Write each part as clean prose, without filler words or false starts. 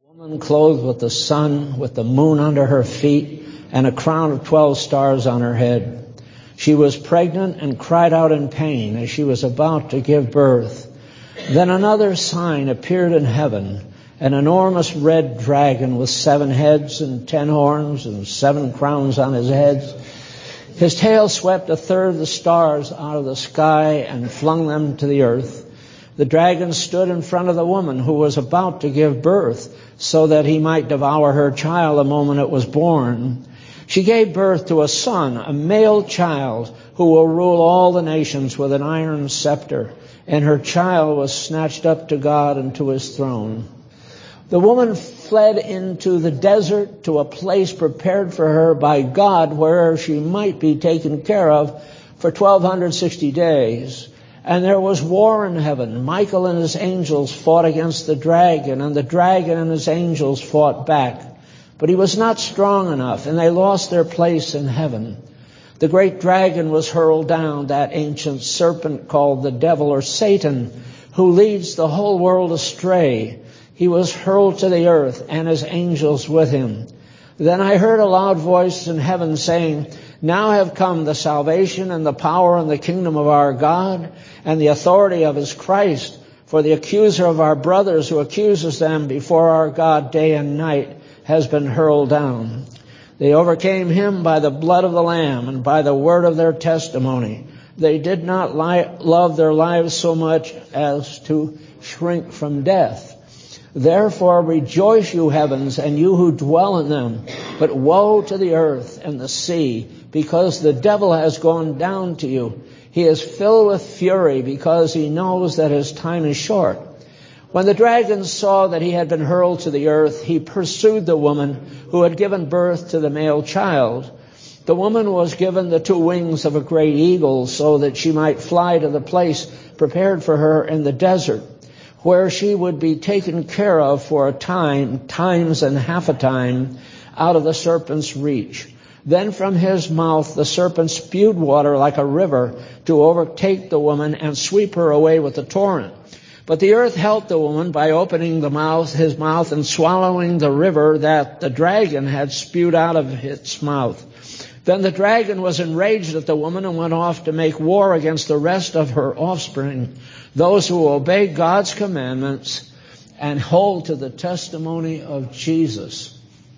Woman clothed with the sun, with the moon under her feet, and a crown of 12 stars on her head. She was pregnant and cried out in pain as she was about to give birth. Then another sign appeared in heaven, an enormous red dragon with 7 heads and 10 horns and 7 crowns on his heads. His tail swept a third of the stars out of the sky and flung them to the earth. The dragon stood in front of the woman who was about to give birth, so that he might devour her child the moment it was born. She gave birth to a son, a male child, who will rule all the nations with an iron scepter, and her child was snatched up to God and to his throne. The woman fled into the desert to a place prepared for her by God, where she might be taken care of for 1,260 days. And there was war in heaven. Michael and his angels fought against the dragon, and the dragon and his angels fought back. But he was not strong enough, and they lost their place in heaven. The great dragon was hurled down, that ancient serpent called the devil or Satan, who leads the whole world astray. He was hurled to the earth, and his angels with him. Then I heard a loud voice in heaven saying, "Now have come the salvation and the power and the kingdom of our God and the authority of his Christ. For the accuser of our brothers who accuses them before our God day and night has been hurled down. They overcame him by the blood of the Lamb and by the word of their testimony. They did not love their lives so much as to shrink from death. Therefore rejoice, you heavens, and you who dwell in them. But woe to the earth and the sea, because the devil has gone down to you. He is filled with fury, because he knows that his time is short." When the dragon saw that he had been hurled to the earth, he pursued the woman who had given birth to the male child. The woman was given the 2 wings of a great eagle, so that she might fly to the place prepared for her in the desert, where she would be taken care of for a time, times and half a time, out of the serpent's reach. Then from his mouth the serpent spewed water like a river to overtake the woman and sweep her away with a torrent. But the earth helped the woman by opening his mouth and swallowing the river that the dragon had spewed out of its mouth. Then the dragon was enraged at the woman and went off to make war against the rest of her offspring, those who obey God's commandments and hold to the testimony of Jesus.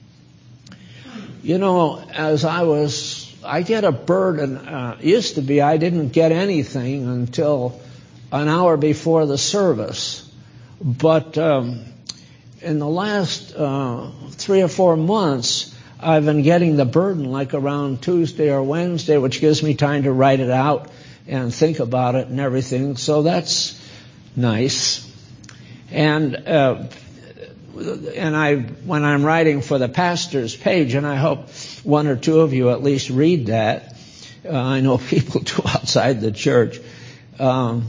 You know, as I get a burden. Used to be I didn't get anything until an hour before the service. But in the last 3 or 4 months, I've been getting the burden like around Tuesday or Wednesday, which gives me time to write it out and think about it and everything. So that's nice. And when I'm writing for the pastor's page, and I hope 1 or 2 of you at least read that. I know people do outside the church. I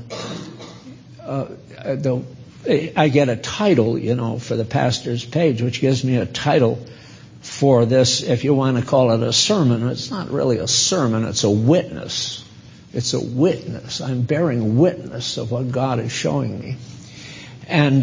get a title, for the pastor's page, which gives me a title for this, if you want to call it a sermon. It's not really a sermon, it's a witness. It's a witness. I'm bearing witness of what God is showing me. And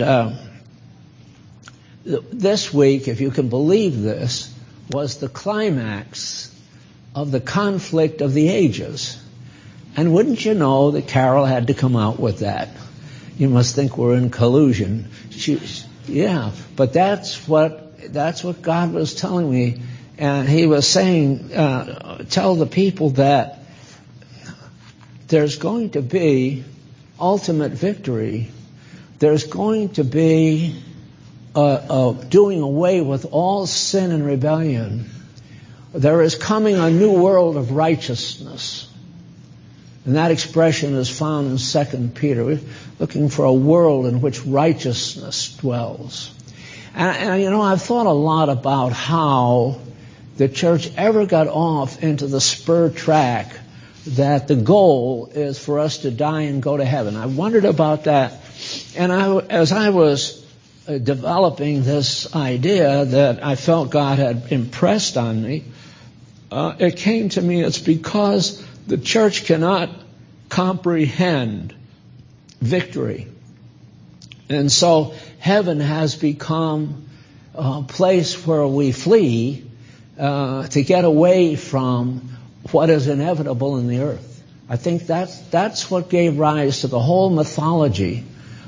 this week, if you can believe this, was the climax of the conflict of the ages. And wouldn't you know that Carol had to come out with that? You must think we're in collusion. But that's what God was telling me. And he was saying, tell the people that there's going to be ultimate victory. There's going to be doing away with all sin and rebellion. There is coming a new world of righteousness. And that expression is found in 2 Peter. We're looking for a world in which righteousness dwells. And I've thought a lot about how the church ever got off into the spur track that the goal is for us to die and go to heaven. I wondered about that. And as I was developing this idea that I felt God had impressed on me, it came to me it's because the church cannot comprehend victory. And so heaven has become place where we flee to get away from what is inevitable in the earth. I think that's what gave rise to the whole mythology.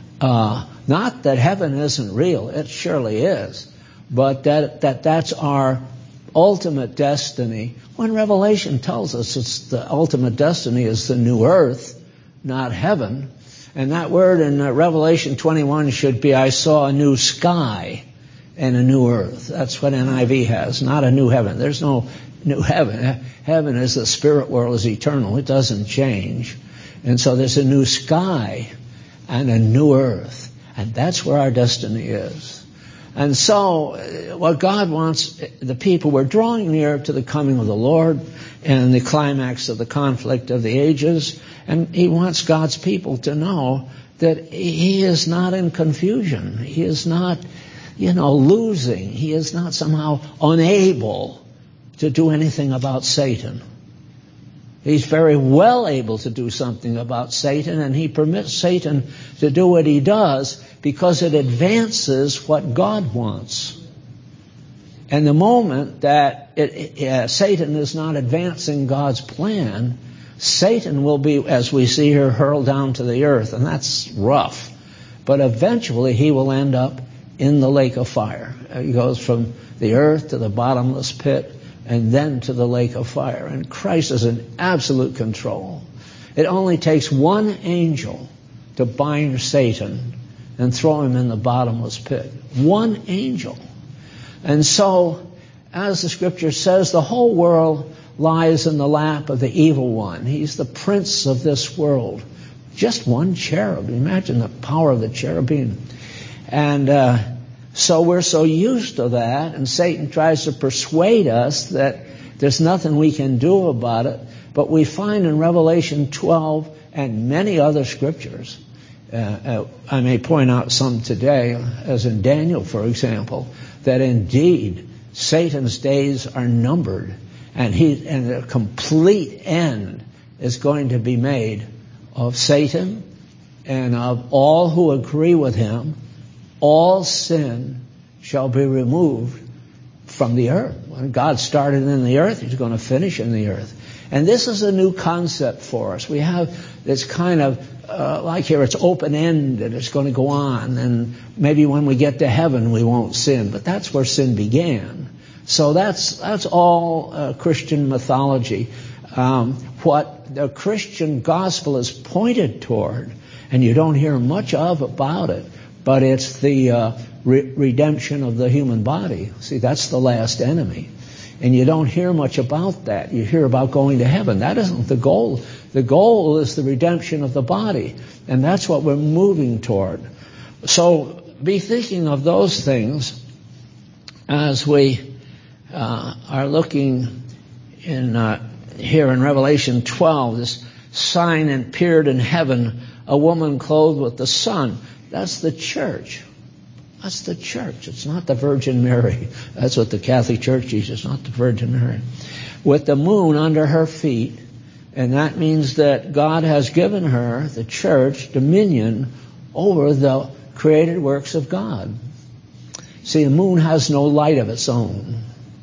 Not that heaven isn't real, it surely is, but that's our ultimate destiny. When Revelation tells us it's the ultimate destiny is the new earth, not heaven. And that word in Revelation 21 should be, I saw a new sky and a new earth. That's what NIV has, not a new heaven. There's no new heaven. Heaven is the spirit world, is eternal. It doesn't change. And so there's a new sky and a new earth. And that's where our destiny is. And so what God wants, the people, we're drawing near to the coming of the Lord and the climax of the conflict of the ages. And he wants God's people to know that he is not in confusion. He is not, losing. He is not somehow unable to do anything about Satan. He's very well able to do something about Satan, and he permits Satan to do what he does because it advances what God wants. And the moment that Satan is not advancing God's plan, Satan will be, as we see here, hurled down to the earth, and that's rough. But eventually he will end up in the lake of fire. He goes from the earth to the bottomless pit, and then to the lake of fire. And Christ is in absolute control. It only takes one angel to bind Satan and throw him in the bottomless pit. One angel. And so, as the scripture says, the whole world lies in the lap of the evil one. He's the prince of this world. Just one cherub. Imagine the power of the cherubim. And so we're so used to that, and Satan tries to persuade us that there's nothing we can do about it. But we find in Revelation 12 and many other scriptures, I may point out some today, as in Daniel, for example, that indeed Satan's days are numbered, and a complete end is going to be made of Satan and of all who agree with him. All sin shall be removed from the earth. When God started in the earth, he's going to finish in the earth. And this is a new concept for us. We have this kind of, like here, it's open-ended. It's going to go on. And maybe when we get to heaven, we won't sin. But that's where sin began. So that's all Christian mythology. What the Christian gospel is pointed toward, and you don't hear much about it, but it's the redemption of the human body. See, that's the last enemy. And you don't hear much about that. You hear about going to heaven. That isn't the goal. The goal is the redemption of the body. And that's what we're moving toward. So be thinking of those things as we are looking here in Revelation 12. This sign appeared in heaven, a woman clothed with the sun. That's the church. That's the church. It's not the Virgin Mary. That's what the Catholic Church teaches, not the Virgin Mary. With the moon under her feet, and that means that God has given her, the church, dominion over the created works of God. See, the moon has no light of its own.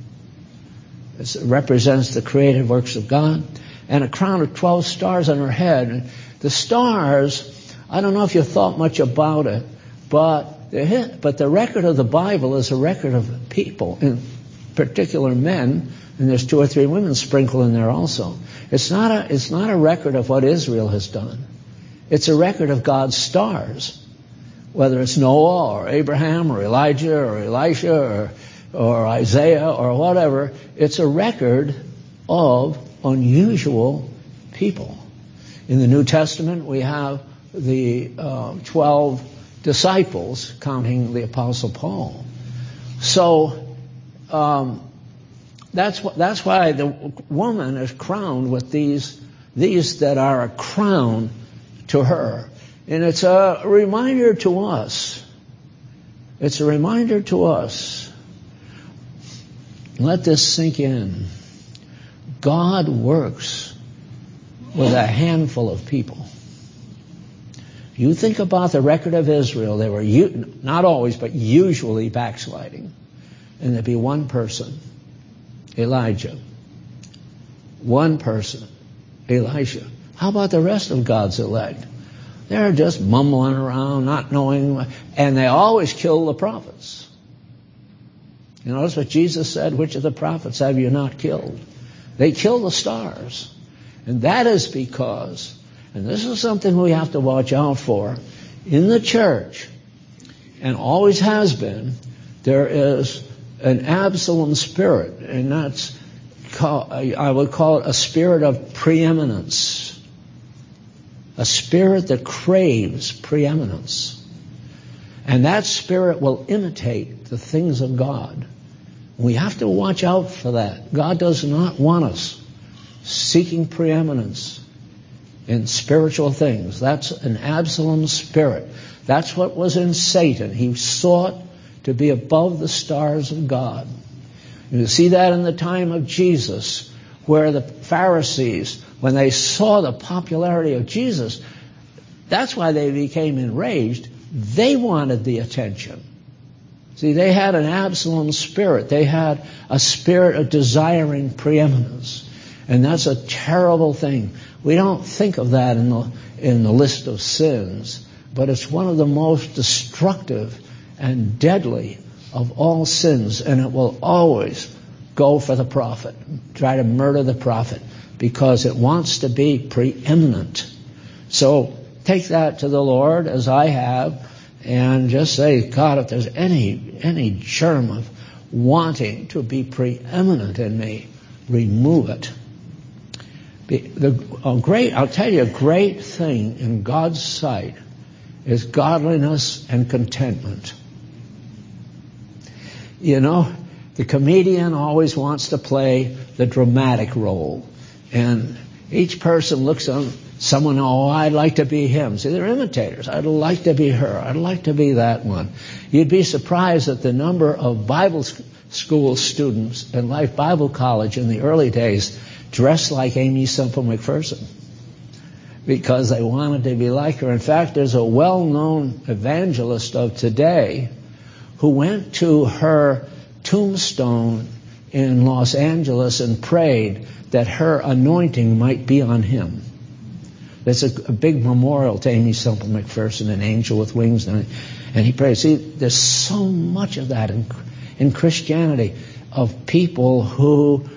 It represents the created works of God. And a crown of 12 stars on her head. The stars, I don't know if you thought much about it, but the record of the Bible is a record of people, in particular men, and there's 2 or 3 women sprinkled in there also. It's not a record of what Israel has done. It's a record of God's stars, whether it's Noah or Abraham or Elijah or Elisha or Isaiah or whatever. It's a record of unusual people. In the New Testament, we have the 12 disciples, counting the Apostle Paul. So that's why the woman is crowned with these that are a crown to her. And it's a reminder to us. It's a reminder to us. Let this sink in. God works with a handful of people. You think about the record of Israel, they were not always, but usually backsliding. and there'd be one person, Elijah. One person, Elisha. How about the rest of God's elect? They're just mumbling around, not knowing, and they always kill the prophets. You notice what Jesus said, which of the prophets have you not killed? They kill the stars. And that is because, and this is something we have to watch out for, in the church, and always has been, there is an Absalom spirit, and that's I would call it a spirit of preeminence. A spirit that craves preeminence. And that spirit will imitate the things of God. We have to watch out for that. God does not want us seeking preeminence in spiritual things. That's an Absalom spirit. That's what was in Satan. He sought to be above the stars of God. You see that in the time of Jesus, where the Pharisees, when they saw the popularity of Jesus, that's why they became enraged. They wanted the attention. See, they had an Absalom spirit. They had a spirit of desiring preeminence. And that's a terrible thing. We don't think of that in the list of sins, but it's one of the most destructive and deadly of all sins, and it will always go for the prophet, try to murder the prophet, because it wants to be preeminent. So take that to the Lord, as I have, and just say, God, if there's any germ of wanting to be preeminent in me, remove it. I'll tell you, a great thing in God's sight is godliness and contentment. You know, the comedian always wants to play the dramatic role. And each person looks on someone, oh, I'd like to be him. See, they're imitators. I'd like to be her. I'd like to be that one. You'd be surprised at the number of Bible school students in Life Bible College in the early days dressed like Amy Semple McPherson, because they wanted to be like her. In fact, there's a well-known evangelist of today who went to her tombstone in Los Angeles and prayed that her anointing might be on him. There's a big memorial to Amy Semple McPherson, an angel with wings, and he prayed. See, there's so much of that in Christianity, of people who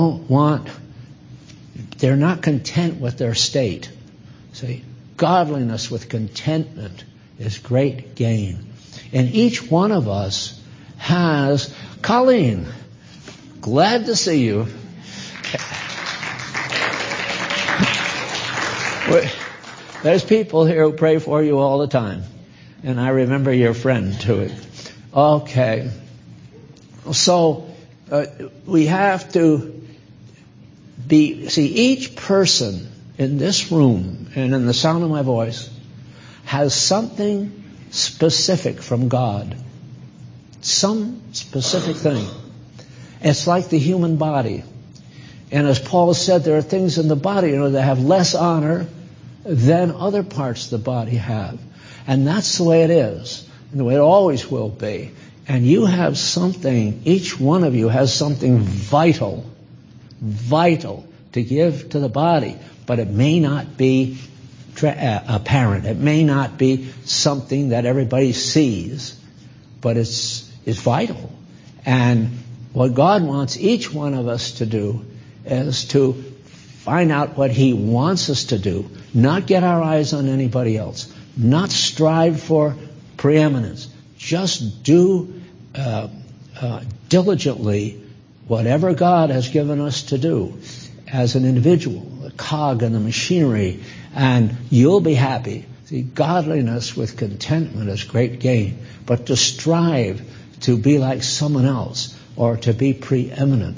they're not content with their state. See, godliness with contentment is great gain. And each one of us has, Colleen, glad to see you. There's people here who pray for you all the time. And I remember your friend too. Okay. So we have to each person in this room and in the sound of my voice has something specific from God. Some specific thing. It's like the human body. And as Paul said, there are things in the body, that have less honor than other parts of the body have. And that's the way it is. And the way it always will be. And you have something, each one of you has something vital to give to the body. But it may not be apparent. It may not be something that everybody sees. But it's vital. And what God wants each one of us to do is to find out what He wants us to do, not get our eyes on anybody else, not strive for preeminence. Just do diligently whatever God has given us to do as an individual, a cog in the machinery, and you'll be happy. See, godliness with contentment is great gain, but to strive to be like someone else or to be preeminent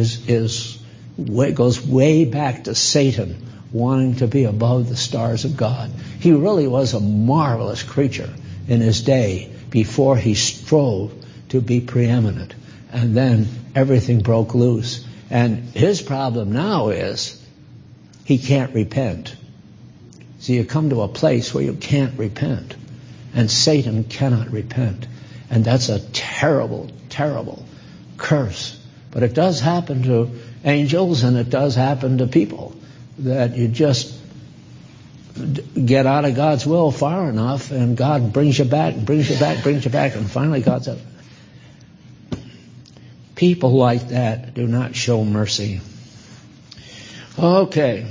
goes way back to Satan wanting to be above the stars of God. He really was a marvelous creature in his day before he strove to be preeminent. And then everything broke loose. And his problem now is he can't repent. So you come to a place where you can't repent. And Satan cannot repent. And that's a terrible, terrible curse. But it does happen to angels, and it does happen to people, that you just get out of God's will far enough, and God brings you back, and finally God's up. People like that do not show mercy. Okay.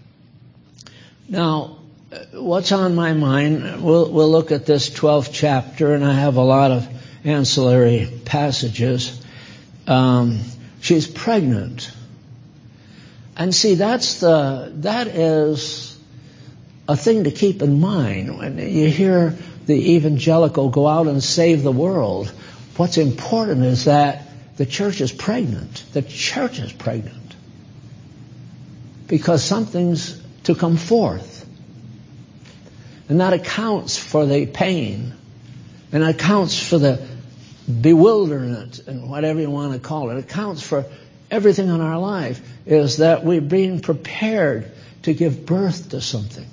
Now, what's on my mind, we'll look at this 12th chapter, and I have a lot of ancillary passages. She's pregnant. And see, that is a thing to keep in mind. When you hear the evangelical go out and save the world, what's important is that the church is pregnant. The church is pregnant. Because something's to come forth. And that accounts for the pain. And it accounts for the bewilderment, and whatever you want to call it. It accounts for everything in our life, is that we're being prepared to give birth to something.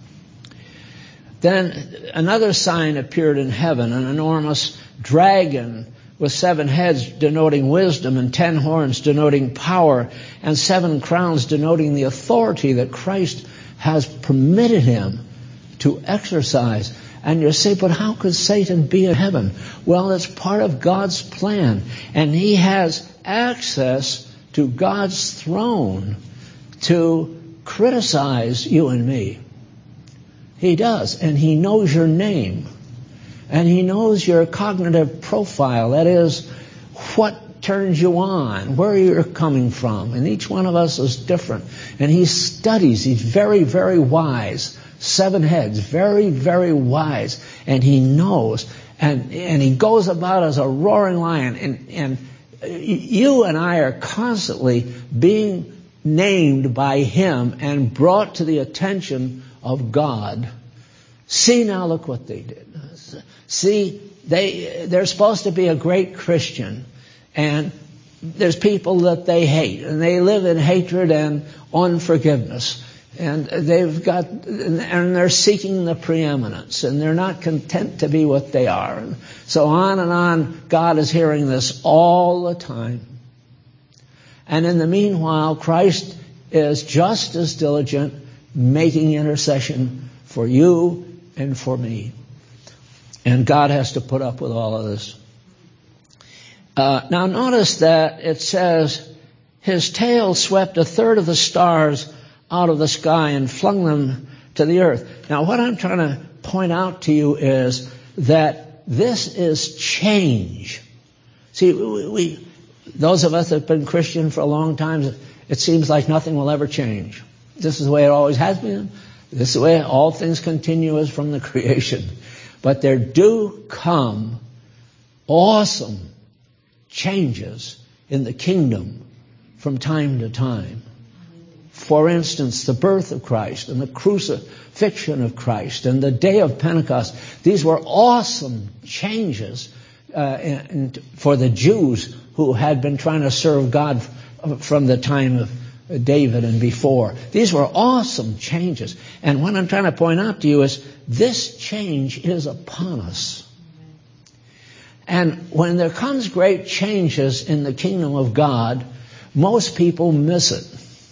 Then another sign appeared in heaven, an enormous dragon with 7 heads denoting wisdom, and 10 horns denoting power, and 7 crowns denoting the authority that Christ has permitted him to exercise. And you say, but how could Satan be in heaven? Well, it's part of God's plan. And he has access to God's throne to criticize you and me. He does. And he knows your name. And he knows your cognitive profile. That is, what turns you on, where you're coming from. And each one of us is different. And he studies. He's very, very wise. 7 heads, very, very wise. And he knows. And he goes about as a roaring lion. And you and I are constantly being named by him and brought to the attention of God. See, now look what they did. See, they're supposed to be a great Christian, and there's people that they hate, and they live in hatred and unforgiveness, and they're seeking the preeminence, and they're not content to be what they are. And so on and on, God is hearing this all the time. And in the meanwhile, Christ is just as diligent making intercession for you and for me. And God has to put up with all of this. Now notice that it says, his tail swept 1/3 of the stars out of the sky and flung them to the earth. Now what I'm trying to point out to you is that this is change. See, those of us that have been Christian for a long time, it seems like nothing will ever change. This is the way it always has been. This is the way all things continue as from the creation. But there do come awesome changes in the kingdom from time to time. For instance, the birth of Christ and the crucifixion of Christ and the day of Pentecost. These were awesome changes for the Jews who had been trying to serve God from the time of David and before. These were awesome changes. And what I'm trying to point out to you is this change is upon us. And when there comes great changes in the kingdom of God, most people miss it.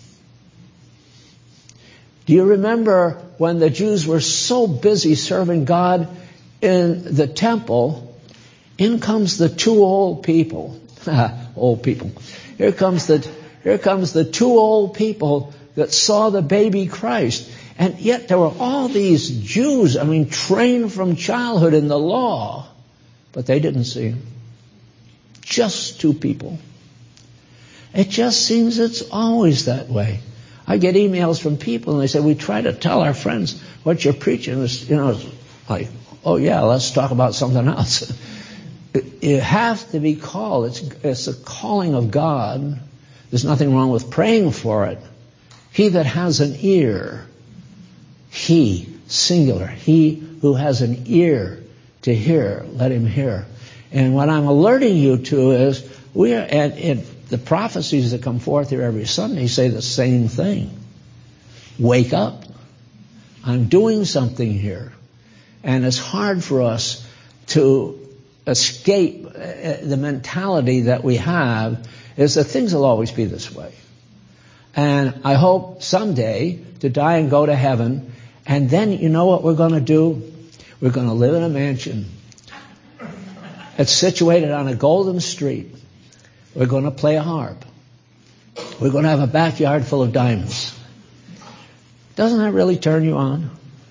Do you remember when the Jews were so busy serving God in the temple, in comes the 2 old people. Old people. Here comes the 2 old people that saw the baby Christ. And yet there were all these Jews, trained from childhood in the law, but they didn't see him. Just 2 people. It just seems it's always that way. I get emails from people and they say, we try to tell our friends what you're preaching is, like, oh yeah, let's talk about something else. You have to be called. It's a calling of God. There's nothing wrong with praying for it. He that has an ear, he, singular, he who has an ear to hear, let him hear. And what I'm alerting you to is, the prophecies that come forth here every Sunday say the same thing. Wake up. I'm doing something here. And it's hard for us to escape the mentality that we have is that things will always be this way. And I hope someday to die and go to heaven, and then you know what we're going to do? We're going to live in a mansion. It's situated on a golden street. We're going to play a harp. We're going to have a backyard full of diamonds. Doesn't that really turn you on?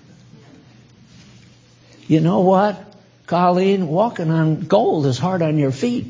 You know what, Colleen? Walking on gold is hard on your feet.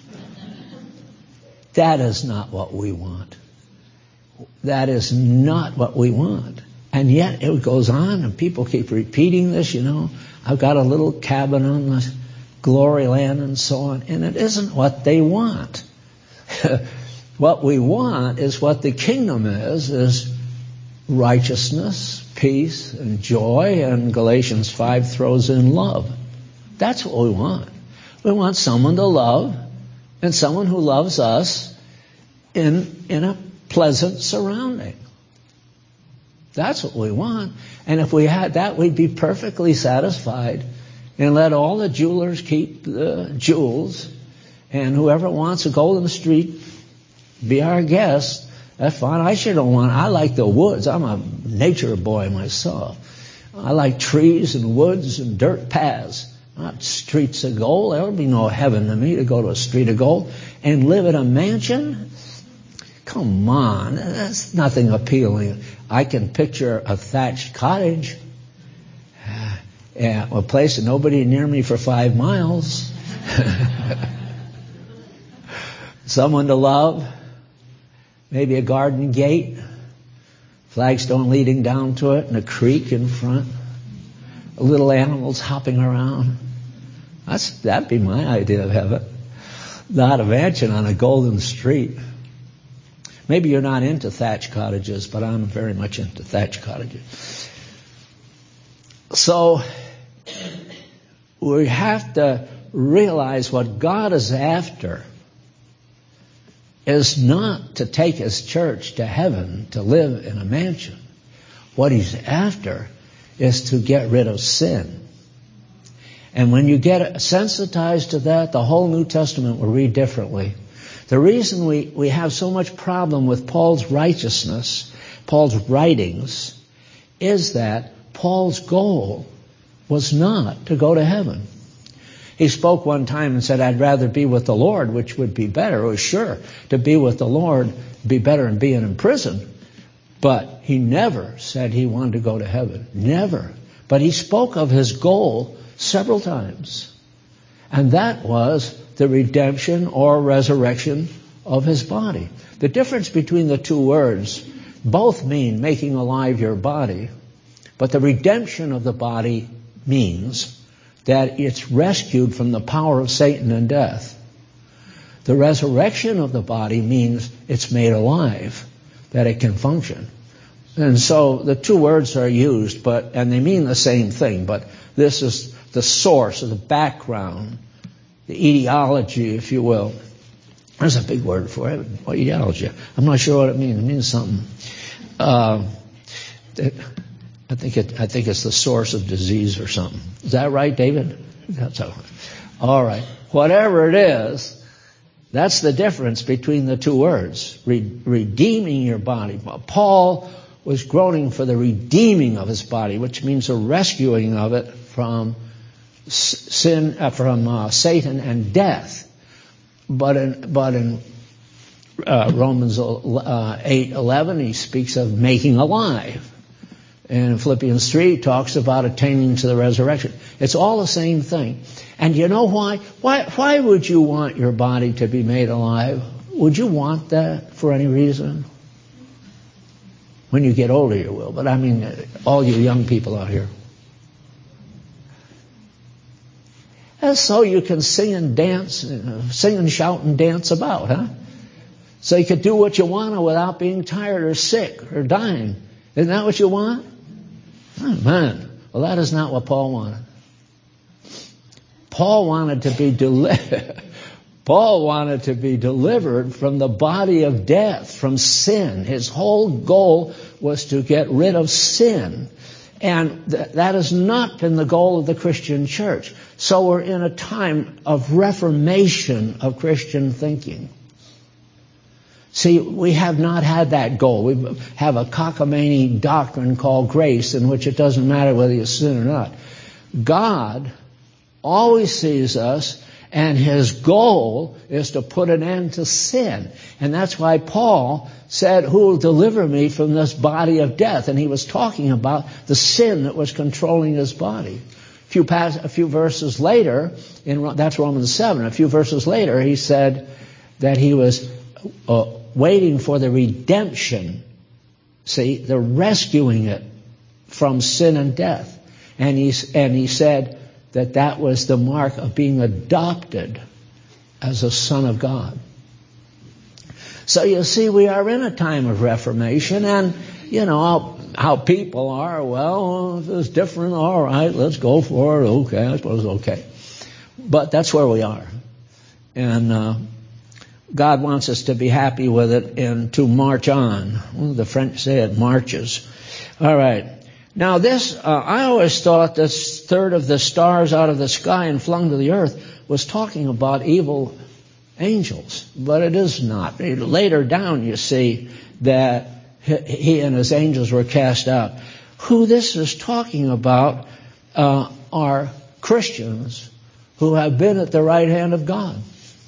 That is not what we want. That is not what we want. And yet it goes on, and people keep repeating this, you know. I've got a little cabin on the glory land and so on. And it isn't what they want. What we want is what the kingdom is righteousness, peace, and joy, and Galatians 5 throws in love. That's what we want. We want someone to love, and someone who loves us in a pleasant surrounding. That's what we want. And if we had that, we'd be perfectly satisfied and let all the jewelers keep the jewels, and whoever wants a golden street be our guest. That's fine. I like the woods. I'm a nature boy myself. I like trees and woods and dirt paths, not streets of gold. There would be no heaven to me to go to a street of gold and live in a mansion. Come on, that's nothing appealing. I can picture a thatched cottage, a place and nobody near me for 5 miles. Someone to love, maybe a garden gate, flagstone leading down to it, and a creek in front, little animals hopping around. That'd be my idea of heaven. Not a mansion on a golden street. Maybe you're not into thatched cottages, but I'm very much into thatched cottages. So we have to realize what God is after is not to take His church to heaven to live in a mansion. What He's after is to get rid of sin. And when you get sensitized to that, the whole New Testament will read differently. The reason we have so much problem with Paul's righteousness, Paul's writings, is that Paul's goal was not to go to heaven. He spoke one time and said, I'd rather be with the Lord, which would be better. It was sure to be with the Lord be better than being in prison. But he never said he wanted to go to heaven. Never. But he spoke of his goal several times. And that was the redemption or resurrection of his body. The difference between the two words, both mean making alive your body, but the redemption of the body means that it's rescued from the power of Satan and death. The resurrection of the body means it's made alive, that it can function. And so the two words are used, and they mean the same thing, but this is the source or the background, the etiology, if you will. There's a big word for it. What etiology? I'm not sure what it means. It means something. I think it's the source of disease or something. Is that right, David? That's all right. Whatever it is, that's the difference between the two words. Redeeming your body. Paul was groaning for the redeeming of his body, which means the rescuing of it from sin, from Satan and death. But in Romans 8:11, he speaks of making alive. And in Philippians 3, he talks about attaining to the resurrection. It's all the same thing. And you know why? Why would you want your body to be made alive? Would you want that for any reason? When you get older, you will. But I mean, all you young people out here. And so you can sing and dance, sing and shout and dance about, huh? So you can do what you want without being tired or sick or dying. Isn't that what you want? Oh, man. Well, that is not what Paul wanted. Paul wanted to be delivered from the body of death, from sin. His whole goal was to get rid of sin. And that has not been the goal of the Christian church. So we're in a time of reformation of Christian thinking. See, we have not had that goal. We have a cockamamie doctrine called grace, in which it doesn't matter whether you sin or not. God always sees us, and His goal is to put an end to sin. And that's why Paul said, who will deliver me from this body of death? And he was talking about the sin that was controlling his body. A few verses later, that's Romans 7, a few verses later, he said that he was waiting for the redemption, see, the rescuing it from sin and death. And he said that was the mark of being adopted as a son of God. So you see, we are in a time of reformation, and you know how people are. Well, if it's different, all right, let's go for it. Okay, I suppose it's okay. But that's where we are. And God wants us to be happy with it and to march on. Well, the French say it marches. All right. Now this, I always thought this third of the stars out of the sky and flung to the earth was talking about evil angels, but it is not. Later down you see that he and his angels were cast out. Who this is talking about are Christians who have been at the right hand of God.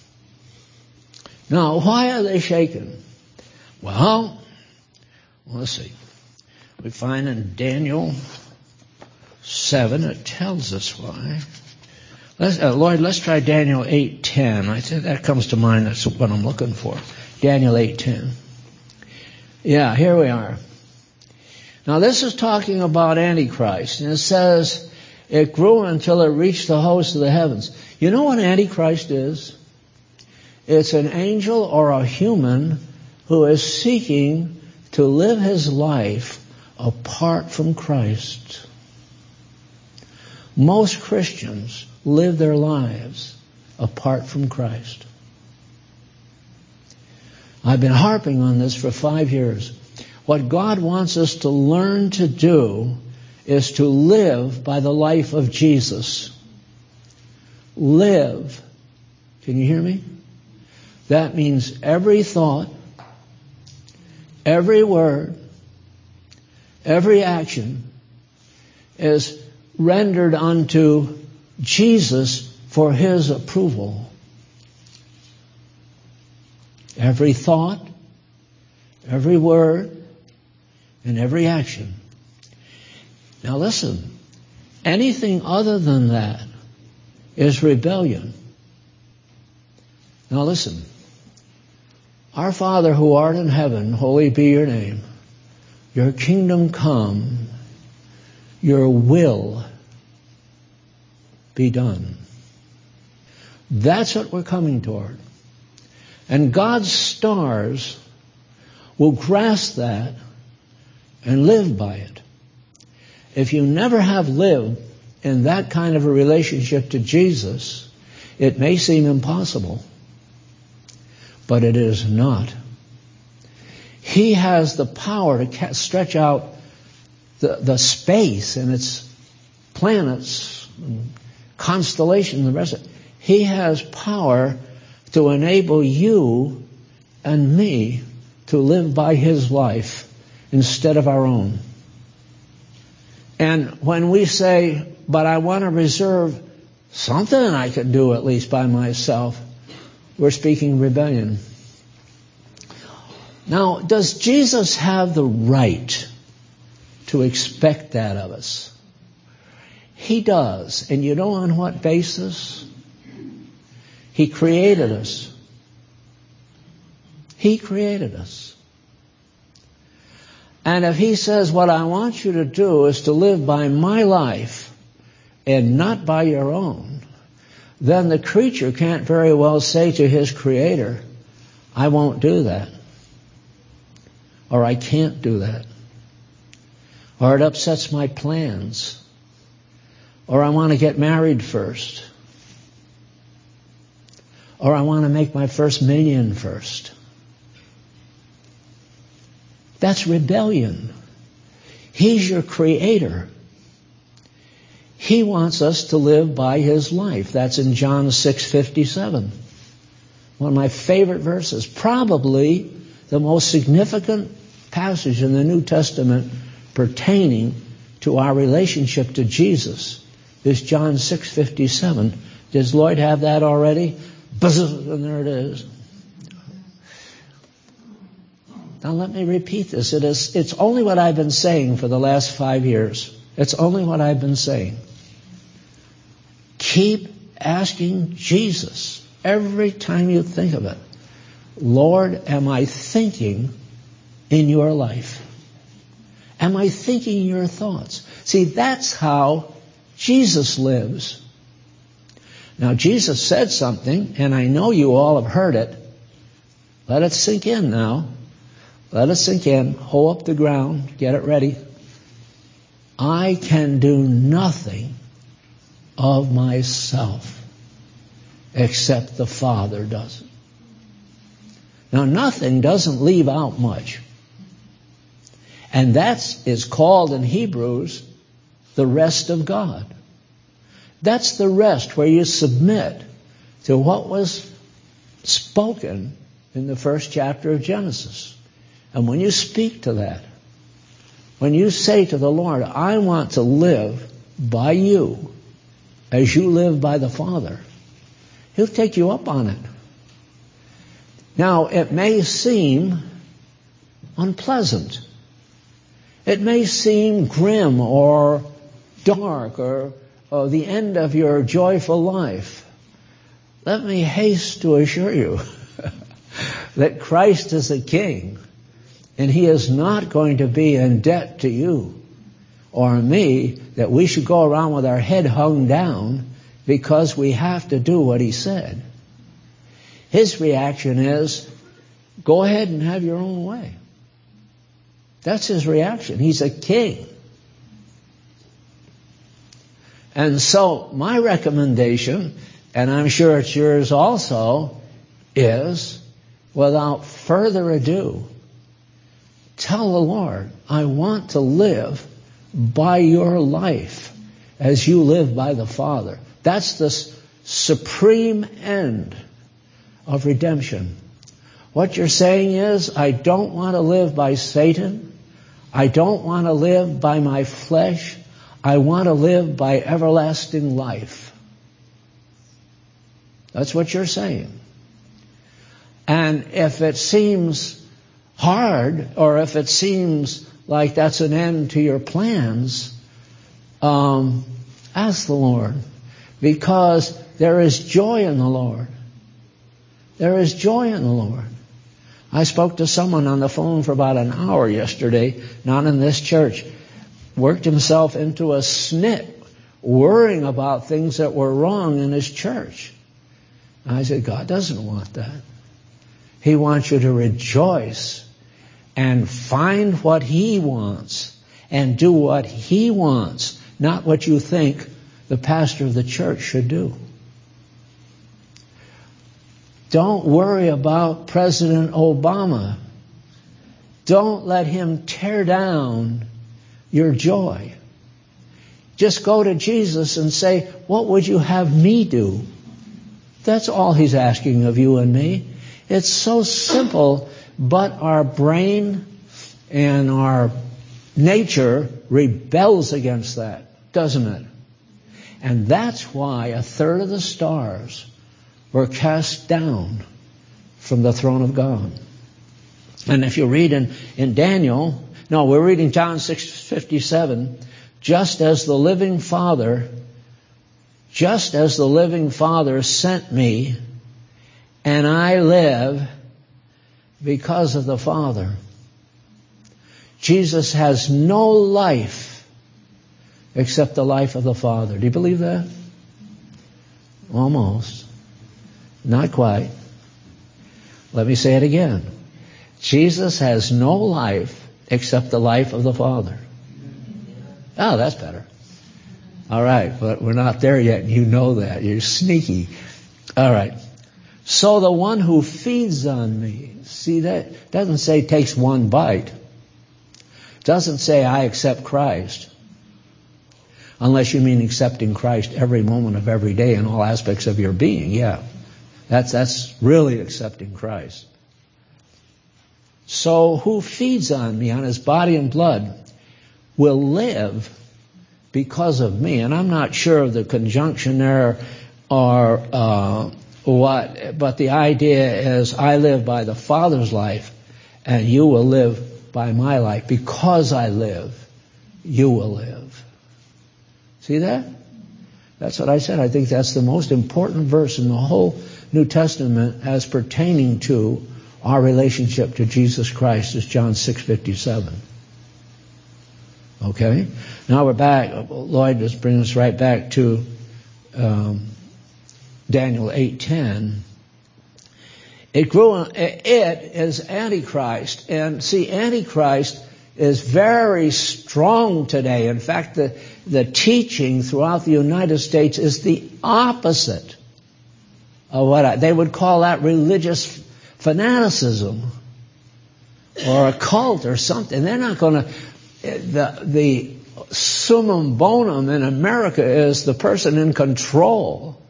Now, why are they shaken? Well, let's see. We find in Daniel 7, it tells us why. Lloyd, let's try Daniel 8:10. I think that comes to mind. That's what I'm looking for. Daniel 8:10. Yeah, here we are. Now this is talking about Antichrist. And it says, it grew until it reached the host of the heavens. You know what Antichrist is? It's an angel or a human who is seeking to live his life apart from Christ. Most Christians live their lives apart from Christ. I've been harping on this for 5 years. What God wants us to learn to do is to live by the life of Jesus. Live. Can you hear me? That means every thought, every word, every action is rendered unto Jesus for His approval. Every thought, every word, and every action. Now listen, anything other than that is rebellion. Now listen, our Father who art in heaven, holy be your name. Your kingdom come, your will be done. That's what we're coming toward. And God's stars will grasp that and live by it. If you never have lived in that kind of a relationship to Jesus, it may seem impossible, but it is not. He has the power to stretch out the space and its planets and constellations and the rest of it. He has power to enable you and me to live by His life instead of our own. And when we say, but I want to reserve something I could do at least by myself, we're speaking rebellion. Now, does Jesus have the right to expect that of us? He does. And you know on what basis? He created us. He created us. And if He says, what I want you to do is to live by my life and not by your own, then the creature can't very well say to his Creator, I won't do that. Or I can't do that. Or it upsets my plans. Or I want to get married first. Or I want to make my first million first. That's rebellion. He's your Creator. He wants us to live by His life. That's in John 6:57. One of my favorite verses. Probably the most significant passage in the New Testament pertaining to our relationship to Jesus is John 6:57. Does Lloyd have that already? Buzz, and there it is. Now let me repeat this. It's only what I've been saying for the last 5 years. It's only what I've been saying. Keep asking Jesus every time you think of it. Lord, am I thinking in your life? Am I thinking your thoughts? See, that's how Jesus lives. Now, Jesus said something, and I know you all have heard it. Let it sink in now. Let it sink in. Hold up the ground. Get it ready. I can do nothing of myself except the Father does it. Now, nothing doesn't leave out much. And that is called in Hebrews the rest of God. That's the rest where you submit to what was spoken in the first chapter of Genesis. And when you speak to that, when you say to the Lord, I want to live by you as you live by the Father, He'll take you up on it. Now, it may seem unpleasant. It may seem grim or dark or the end of your joyful life. Let me haste to assure you that Christ is a King, and He is not going to be in debt to you or me that we should go around with our head hung down because we have to do what He said. His reaction is, go ahead and have your own way. That's His reaction. He's a king. And so my recommendation, and I'm sure it's yours also, is, without further ado, tell the Lord, I want to live by your life as you live by the Father. That's the supreme end of redemption. What you're saying is, I don't want to live by Satan. I don't want to live by my flesh. I want to live by everlasting life. That's what you're saying. And if it seems hard, or if it seems like that's an end to your plans, ask the Lord, because there is joy in the Lord. There is joy in the Lord. I spoke to someone on the phone for about an hour yesterday, not in this church, worked himself into a snit, worrying about things that were wrong in his church. And I said, God doesn't want that. He wants you to rejoice and find what He wants and do what He wants, not what you think the pastor of the church should do. Don't worry about President Obama. Don't let him tear down your joy. Just go to Jesus and say, what would you have me do? That's all He's asking of you and me. It's so simple, but our brain and our nature rebels against that, doesn't it? And that's why 1/3 of the stars were cast down from the throne of God. And if you read in Daniel, no, we're reading John 6:57, just as the living Father sent me, and I live because of the Father. Jesus has no life except the life of the Father. Do you believe that? Almost. Not quite. Let me say it again. Jesus has no life except the life of the Father. Oh, that's better. All right, but we're not there yet. You know that. You're sneaky. All right. So the one who feeds on me, see, that doesn't say takes one bite. Doesn't say I accept Christ. Unless you mean accepting Christ every moment of every day in all aspects of your being. Yeah. That's really accepting Christ. So who feeds on me, on his body and blood, will live because of me. And I'm not sure of the conjunction there or what, but the idea is I live by the Father's life and you will live by my life. Because I live, you will live. See that? That's what I said. I think that's the most important verse in the whole New Testament as pertaining to our relationship to Jesus Christ is John 6:57. Okay? Now we're back. Lloyd just brings us right back to Daniel 8:10. It is Antichrist. And see, Antichrist is very strong today. In fact, the teaching throughout the United States is the opposite of what they would call that religious fanaticism or a cult or something. They're not going to... The summum bonum in America is the person in control,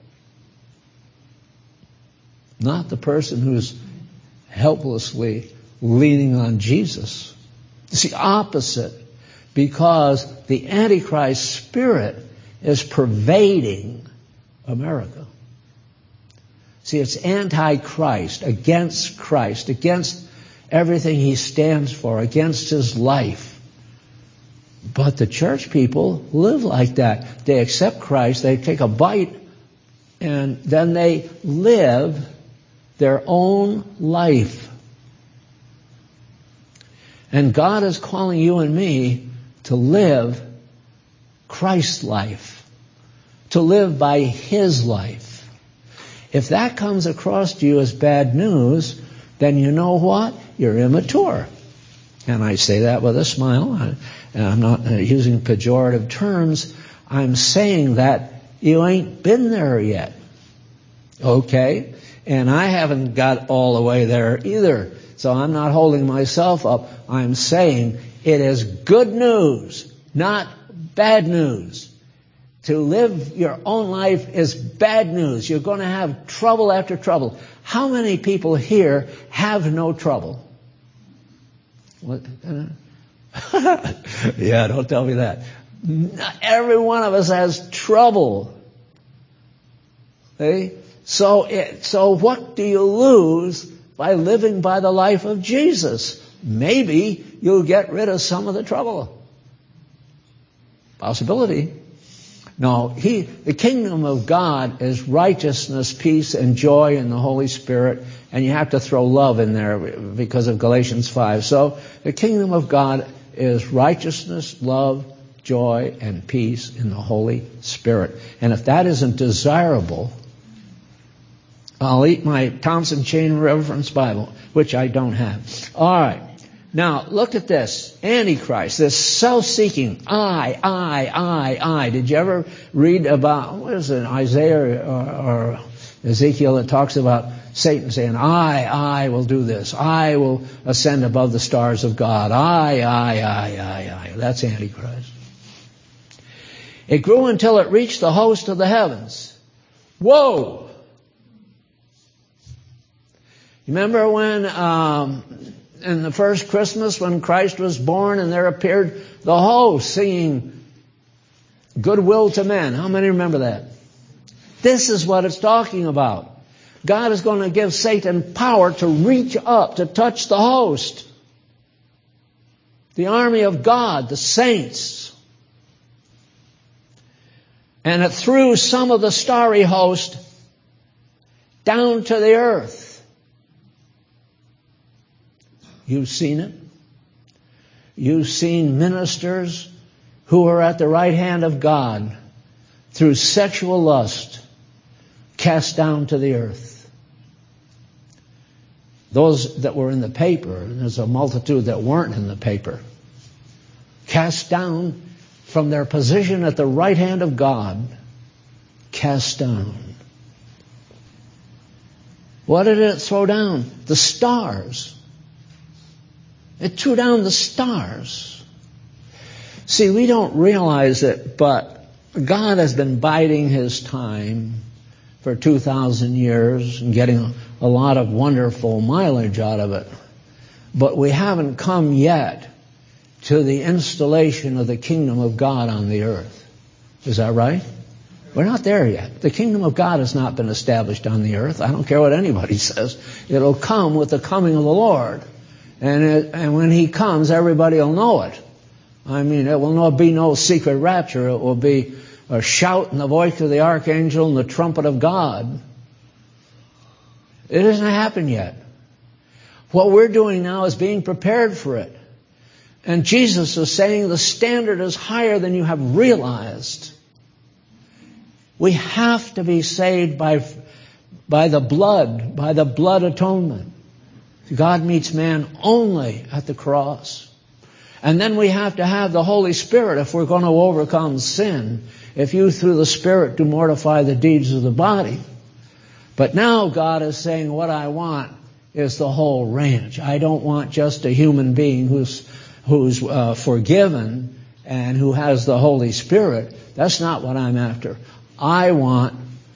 not the person who's helplessly leaning on Jesus. It's the opposite, because the Antichrist spirit is pervading America. See, it's anti-Christ, against everything he stands for, against his life. But the church people live like that. They accept Christ, they take a bite, and then they live their own life. And God is calling you and me to live Christ's life, to live by his life. If that comes across to you as bad news, then you know what? You're immature. And I say that with a smile. I'm not using pejorative terms. I'm saying that you ain't been there yet. Okay? And I haven't got all the way there either. So I'm not holding myself up. I'm saying it is good news, not bad news. To live your own life is bad news. You're going to have trouble after trouble. How many people here have no trouble? What? Yeah, don't tell me that. Every one of us has trouble. Okay? So what do you lose by living by the life of Jesus? Maybe you'll get rid of some of the trouble. Possibility. No, the kingdom of God is righteousness, peace, and joy in the Holy Spirit, and you have to throw love in there because of Galatians 5. So the kingdom of God is righteousness, love, joy, and peace in the Holy Spirit. And if that isn't desirable, I'll eat my Thompson Chain Reference Bible, which I don't have. All right. Now, look at this. Antichrist, this self-seeking, I. Did you ever read about, what is it, Isaiah or Ezekiel that talks about Satan saying, I will do this. I will ascend above the stars of God. I. That's Antichrist. It grew until it reached the host of the heavens. Whoa! Remember when in the first Christmas when Christ was born and there appeared the host singing goodwill to men? How many remember that? This is what it's talking about. God is going to give Satan power to reach up, to touch the host. The army of God, the saints. And it threw some of the starry host down to the earth. You've seen it. You've seen ministers who are at the right hand of God through sexual lust cast down to the earth. Those that were in the paper, and there's a multitude that weren't in the paper, cast down from their position at the right hand of God, cast down. What did it throw down? The stars. It threw down the stars. See, we don't realize it, but God has been biding His time for 2,000 years and getting a lot of wonderful mileage out of it. But we haven't come yet to the installation of the kingdom of God on the earth. Is that right? We're not there yet. The kingdom of God has not been established on the earth. I don't care what anybody says. It'll come with the coming of the Lord. And when He comes, everybody will know it. I mean, it will not be no secret rapture. It will be a shout and the voice of the archangel and the trumpet of God. It hasn't happened yet. What we're doing now is being prepared for it. And Jesus is saying the standard is higher than you have realized. We have to be saved by the blood atonement. God meets man only at the cross. And then we have to have the Holy Spirit if we're going to overcome sin. If you through the Spirit do mortify the deeds of the body. But now God is saying what I want is the whole ranch. I don't want just a human being who's forgiven and who has the Holy Spirit. That's not what I'm after. I want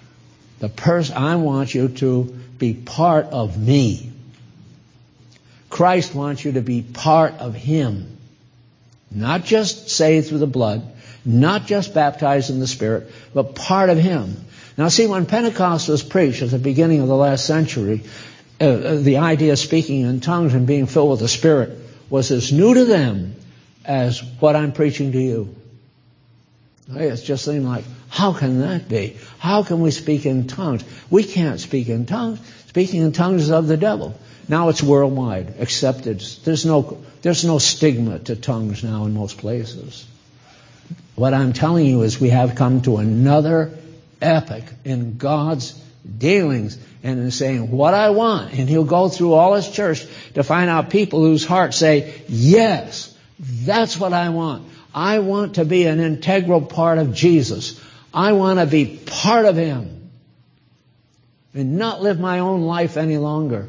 you to be part of me. Christ wants you to be part of Him. Not just saved through the blood, not just baptized in the Spirit, but part of Him. Now see, when Pentecost was preached at the beginning of the last century, the idea of speaking in tongues and being filled with the Spirit was as new to them as what I'm preaching to you. It's just seemed like, how can that be? How can we speak in tongues? We can't speak in tongues. Speaking in tongues is of the devil. Now it's worldwide, accepted. There's no stigma to tongues now in most places. What I'm telling you is we have come to another epoch in God's dealings and in saying what I want. And He'll go through all His church to find out people whose hearts say, yes, that's what I want. I want to be an integral part of Jesus. I want to be part of Him and not live my own life any longer.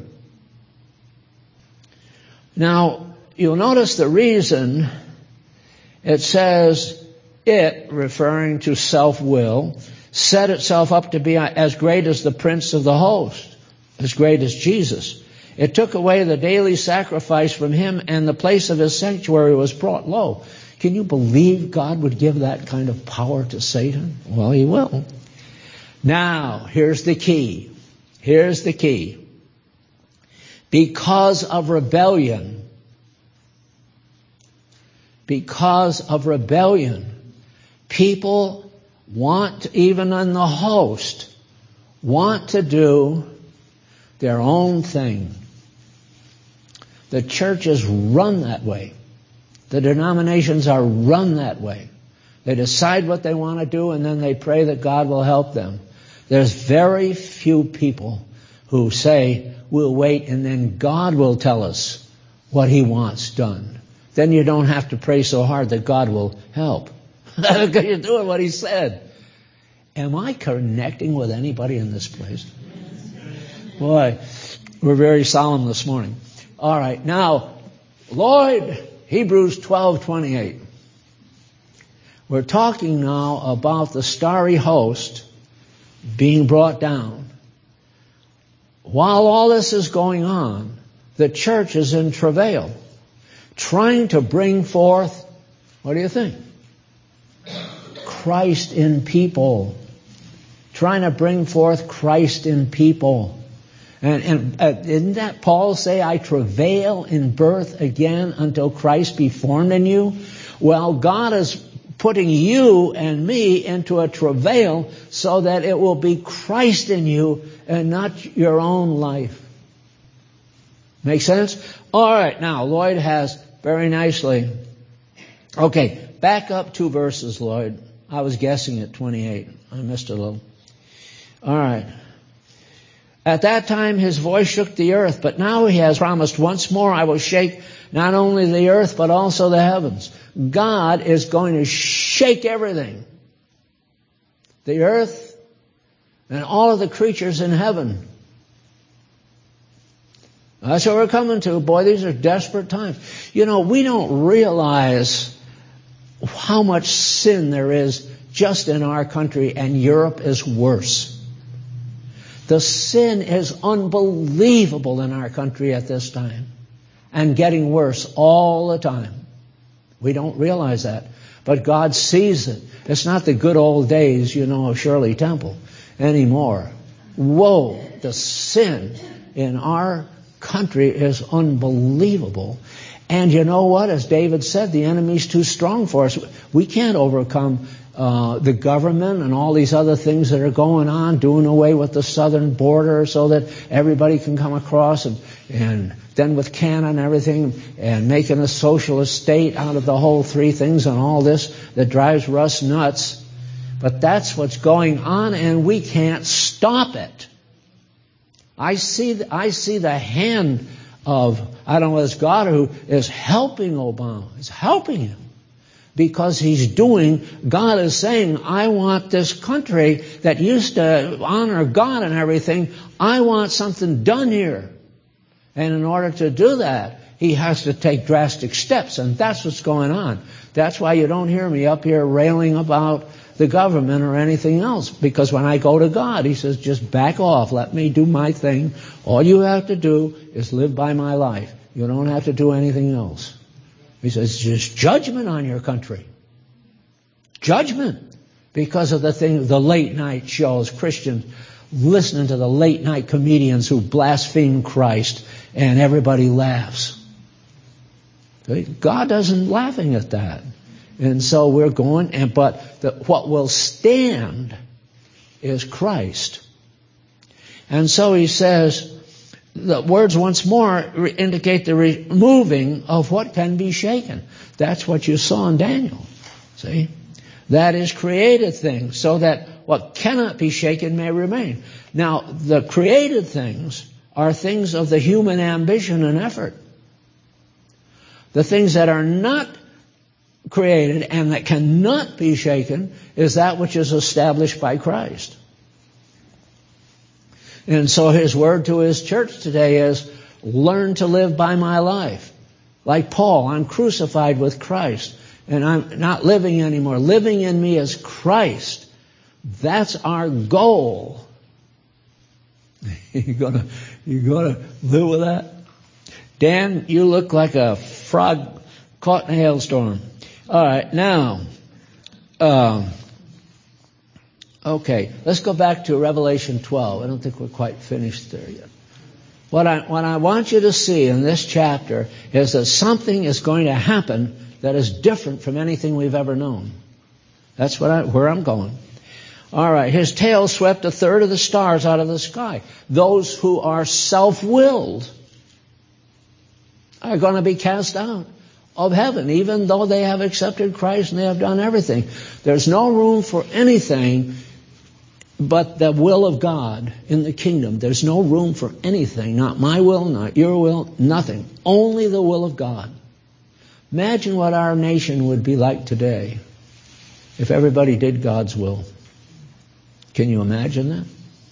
Now, you'll notice the reason it says it, referring to self-will, set itself up to be as great as the prince of the host, as great as Jesus. It took away the daily sacrifice from Him, and the place of His sanctuary was brought low. Can you believe God would give that kind of power to Satan? Well, He will. Now, here's the key. Here's the key. Because of rebellion, people want, even in the host, want to do their own thing. The church is run that way. The denominations are run that way. They decide what they want to do and then they pray that God will help them. There's very few people who say, we'll wait and then God will tell us what He wants done. Then you don't have to pray so hard that God will help. You're doing what He said. Am I connecting with anybody in this place? Boy, we're very solemn this morning. All right, now, Lloyd, Hebrews 12:28. We're talking now about the starry host being brought down. While all this is going on, the church is in travail, trying to bring forth, what do you think? Christ in people. Trying to bring forth Christ in people. And didn't that Paul say, I travail in birth again until Christ be formed in you? Well, God is putting you and me into a travail so that it will be Christ in you and not your own life. Make sense? All right, now, Lloyd has very nicely. Okay, back up 2 verses, Lloyd. I was guessing at 28. I missed a little. All right. At that time his voice shook the earth, but now He has promised, once more I will shake not only the earth but also the heavens. God is going to shake everything. The earth and all of the creatures in heaven. That's what we're coming to. Boy, these are desperate times. You know, we don't realize how much sin there is just in our country, and Europe is worse. The sin is unbelievable in our country at this time, and getting worse all the time. We don't realize that, but God sees it. It's not the good old days, of Shirley Temple anymore. Whoa, the sin in our country is unbelievable. And you know what? As David said, the enemy's too strong for us. We can't overcome the government and all these other things that are going on, doing away with the southern border so that everybody can come across, and then with Canada and everything, and making a socialist state out of the whole three things and all this that drives Russ nuts. But that's what's going on, and we can't stop it. I see the hand of, I don't know, it's God who is helping Obama. It's helping him. Because God is saying, I want this country that used to honor God and everything, I want something done here. And in order to do that, he has to take drastic steps, and that's what's going on. That's why you don't hear me up here railing about the government or anything else, because when I go to God, he says, just back off, let me do my thing. All you have to do is live by my life. You don't have to do anything else. He says, just judgment on your country. Judgment. Because of the late night shows, Christians listening to the late night comedians who blaspheme Christ, and everybody laughs. God isn't laughing at that. And so we're going, but what will stand is Christ. And so he says, the words once more indicate the removing of what can be shaken. That's what you saw in Daniel. See? That is created things, so that what cannot be shaken may remain. Now, the created things are things of the human ambition and effort. The things that are not created and that cannot be shaken is that which is established by Christ. And so his word to his church today is, learn to live by my life. Like Paul, I'm crucified with Christ, and I'm not living anymore. Living in me is Christ. That's our goal. You gonna live with that? Dan, you look like a frog caught in a hailstorm. All right, now, okay, let's go back to Revelation 12. I don't think we're quite finished there yet. What I want you to see in this chapter is that something is going to happen that is different from anything we've ever known. That's where I'm going. All right, his tail swept a third of the stars out of the sky. Those who are self-willed are going to be cast out of heaven, even though they have accepted Christ and they have done everything. There's no room for anything but the will of God in the kingdom. There's no room for anything, not my will, not your will, nothing. Only the will of God. Imagine what our nation would be like today if everybody did God's will. Can you imagine that?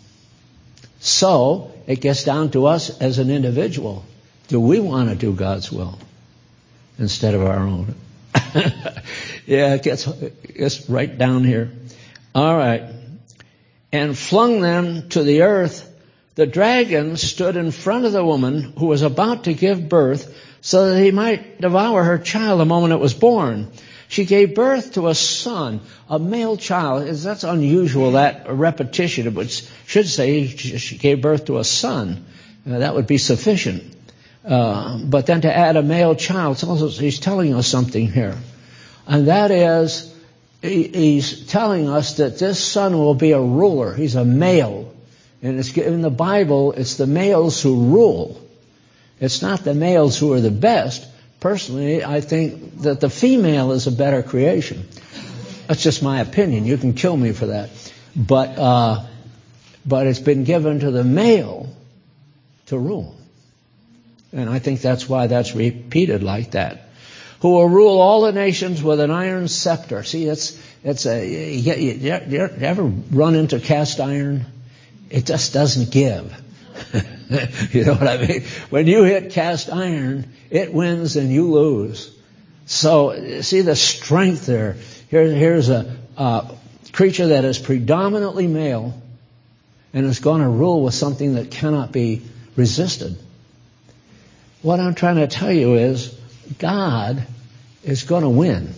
So, it gets down to us as an individual. Do we want to do God's will instead of our own? Yeah, it gets right down here. All right. And flung them to the earth. The dragon stood in front of the woman who was about to give birth so that he might devour her child the moment it was born. She gave birth to a son, a male child. That's unusual, that repetition, which should say she gave birth to a son. That would be sufficient. But then to add a male child, he's telling us something here. And that is, he's telling us that this son will be a ruler. He's a male. And in the Bible, it's the males who rule. It's not the males who are the best. Personally, I think that the female is a better creation. That's just my opinion. You can kill me for that. But it's been given to the male to rule. And I think that's why that's repeated like that. Who will rule all the nations with an iron scepter. See, you ever run into cast iron? It just doesn't give. You know what I mean? When you hit cast iron, it wins and you lose. So, see the strength there. Here's a creature that is predominantly male and is going to rule with something that cannot be resisted. What I'm trying to tell you is God is going to win.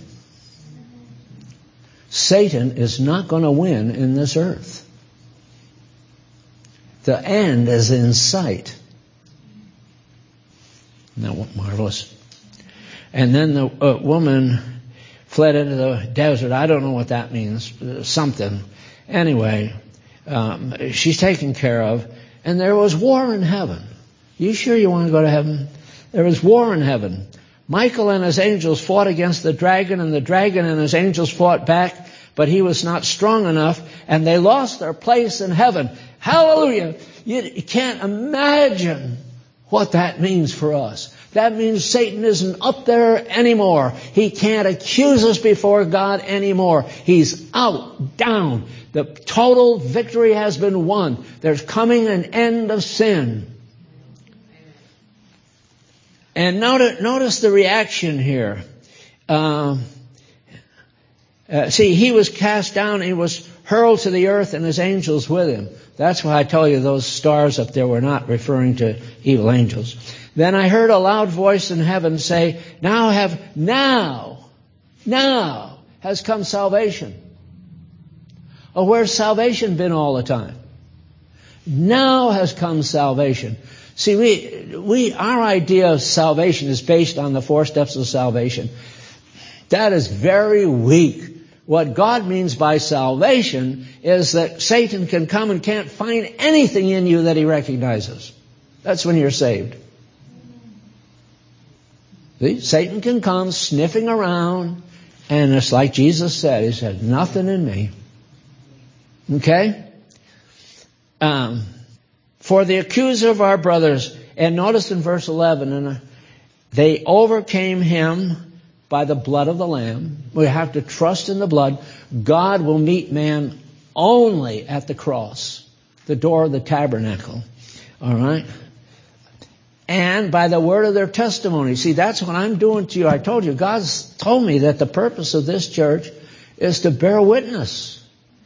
Satan is not going to win in this earth. The end is in sight. Isn't that marvelous? And then the woman fled into the desert. I don't know what that means. Something. Anyway, she's taken care of. And there was war in heaven. You sure you want to go to heaven? There was war in heaven. Michael and his angels fought against the dragon, and the dragon and his angels fought back, but he was not strong enough, and they lost their place in heaven. Hallelujah! You can't imagine what that means for us. That means Satan isn't up there anymore. He can't accuse us before God anymore. He's out, down. The total victory has been won. There's coming an end of sin. And notice the reaction here. See, he was cast down, he was hurled to the earth, and his angels with him. That's why I tell you those stars up there were not referring to evil angels. Then I heard a loud voice in heaven say, now has come salvation. Oh, where's salvation been all the time? Now has come salvation. See, our idea of salvation is based on the 4 steps of salvation. That is very weak. What God means by salvation is that Satan can come and can't find anything in you that he recognizes. That's when you're saved. See? Satan can come sniffing around, and it's like Jesus said. He said, nothing in me. Okay? For the accuser of our brothers, and notice in verse 11, they overcame him by the blood of the Lamb. We have to trust in the blood. God will meet man only at the cross, the door of the tabernacle. All right? And by the word of their testimony. See, that's what I'm doing to you. I told you, God's told me that the purpose of this church is to bear witness.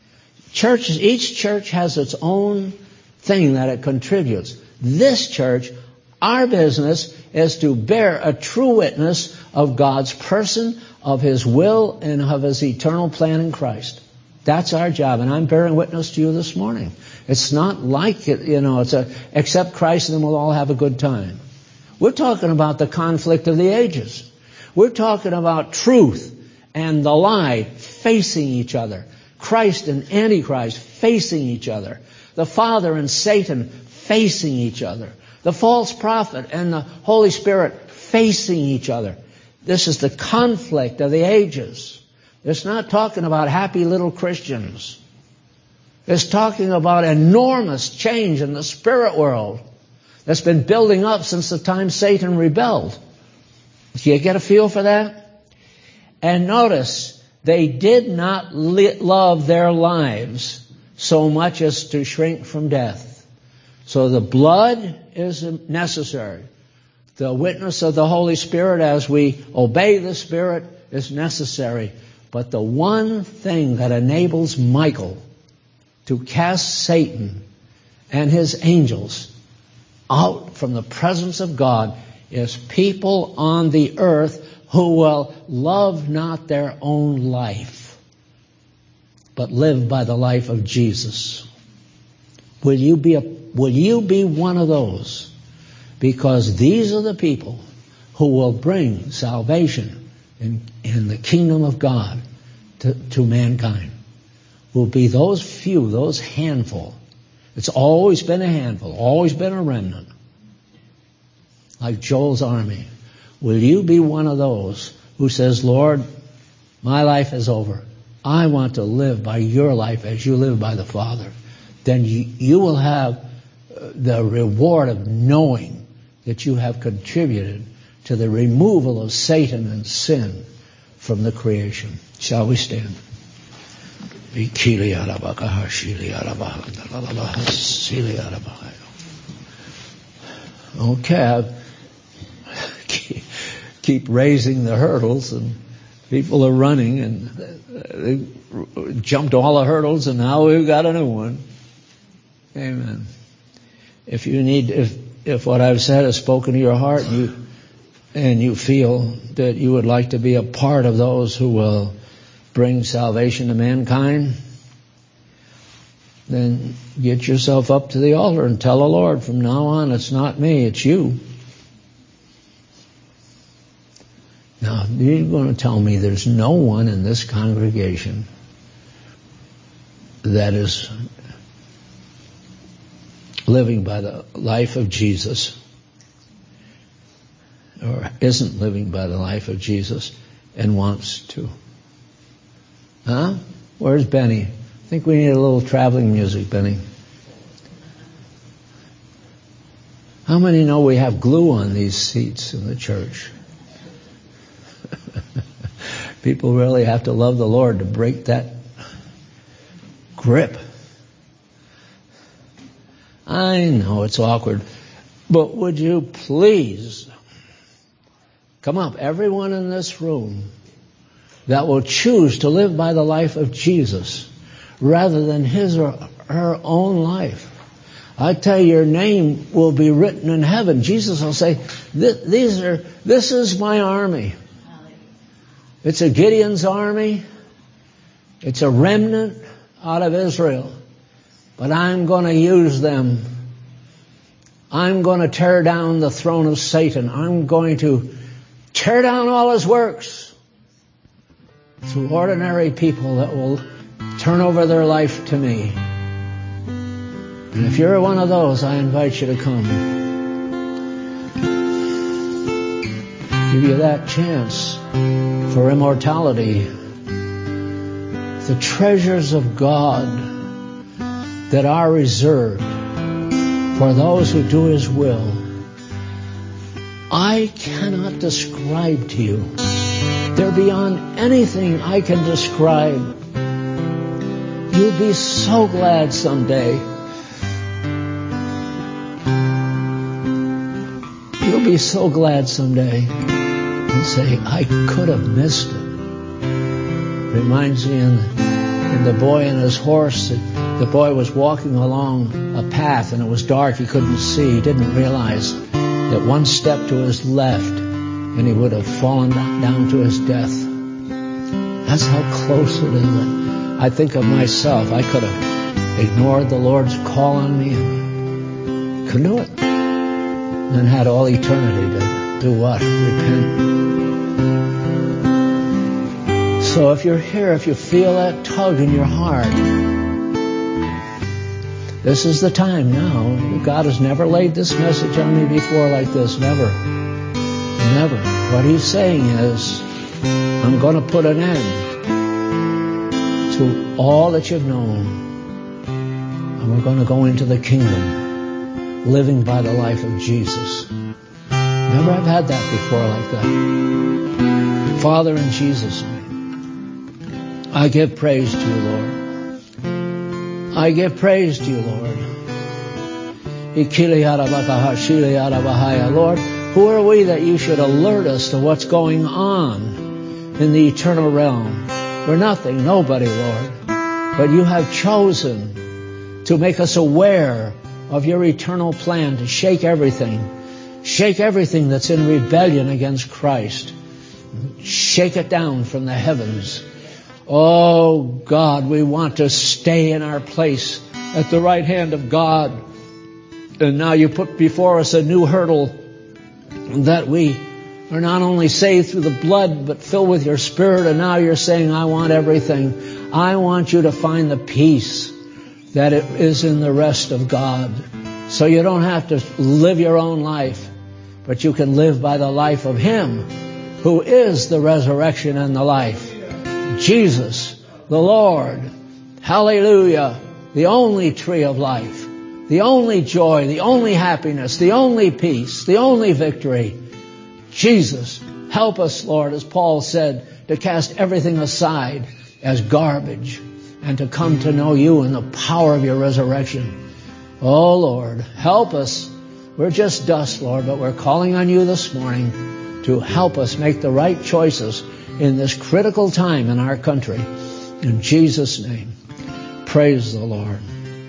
Each church has its own thing that it contributes. This church, our business is to bear a true witness of God's person, of His will, and of His eternal plan in Christ. That's our job, and I'm bearing witness to you this morning. It's not like it, it's accept Christ and then we'll all have a good time. We're talking about the conflict of the ages. We're talking about truth and the lie facing each other. Christ and Antichrist facing each other. The Father and Satan facing each other. The false prophet and the Holy Spirit facing each other. This is the conflict of the ages. It's not talking about happy little Christians. It's talking about enormous change in the spirit world that's been building up since the time Satan rebelled. Do you get a feel for that? And notice, they did not love their lives so much as to shrink from death. So the blood is necessary. The witness of the Holy Spirit as we obey the Spirit is necessary. But the one thing that enables Michael to cast Satan and his angels out from the presence of God is people on the earth who will love not their own life, but live by the life of Jesus. Will you be one of those? Because these are the people who will bring salvation in the kingdom of God to mankind. Will be those few, those handful. It's always been a handful, always been a remnant. Like Joel's army. Will you be one of those who says, Lord, my life is over. I want to live by your life as you live by the Father. Then you will have the reward of knowing that you have contributed to the removal of Satan and sin from the creation. Shall we stand? Okay, keep raising the hurdles, and People are running and they jumped all the hurdles and now we've got a new one. Amen. If what I've said has spoken to your heart and you feel that you would like to be a part of those who will bring salvation to mankind, then get yourself up to the altar and tell the Lord, from now on, it's not me, it's you. Now, you're going to tell me there's no one in this congregation that is living by the life of Jesus, or isn't living by the life of Jesus and wants to. Huh? Where's Benny? I think we need a little traveling music, Benny. How many know we have glue on these seats in the church? People really have to love the Lord to break that grip. I know it's awkward, but would you please come up, everyone in this room that will choose to live by the life of Jesus rather than his or her own life. I tell you, your name will be written in heaven. Jesus will say, this is my army. It's a Gideon's army. It's a remnant out of Israel. But I'm going to use them. I'm going to tear down the throne of Satan. I'm going to tear down all his works through ordinary people that will turn over their life to me. And if you're one of those, I invite you to come. Give you that chance for immortality. The treasures of God that are reserved for those who do his will, I cannot describe to you. They're beyond anything I can describe. You'll be so glad someday. You'll be so glad someday and say, I could have missed it. Reminds me in The Boy and His Horse, the boy was walking along a path and it was dark, he couldn't see, he didn't realize that one step to his left and he would have fallen down to his death. That's how close it is. I think of myself, I could have ignored the Lord's call on me and couldn't do it. And had all eternity to do what? Repent. So if you're here, if you feel that tug in your heart, this is the time now. God has never laid this message on me before like this. Never. Never. What he's saying is, I'm going to put an end to all that you've known. And we're going to go into the kingdom, living by the life of Jesus. Never have had that before like that. Father, in Jesus' name, I give praise to you, Lord. I give praise to you, Lord. Lord, who are we that you should alert us to what's going on in the eternal realm? We're nothing, nobody, Lord. But you have chosen to make us aware of your eternal plan to shake everything that's in rebellion against Christ. Shake it down from the heavens. Oh God, we want to stay in our place at the right hand of God. And now you put before us a new hurdle, that we are not only saved through the blood, but filled with your Spirit. And now you're saying, I want everything. I want you to find the peace that it is in the rest of God. So you don't have to live your own life, but you can live by the life of him who is the resurrection and the life. Jesus, the Lord. Hallelujah. The only tree of life. The only joy, the only happiness, the only peace, the only victory. Jesus, help us, Lord, as Paul said, to cast everything aside as garbage and to come to know you in the power of your resurrection. Oh, Lord, help us. We're just dust, Lord, but we're calling on you this morning to help us make the right choices in this critical time in our country. In Jesus' name, praise the Lord.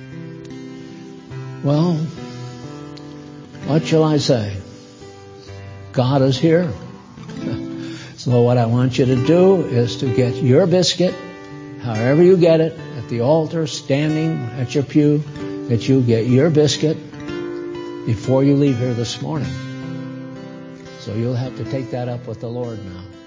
Well, what shall I say? God is here. So what I want you to do is to get your biscuit, however you get it, at the altar, standing at your pew, that you get your biscuit before you leave here this morning. So you'll have to take that up with the Lord now.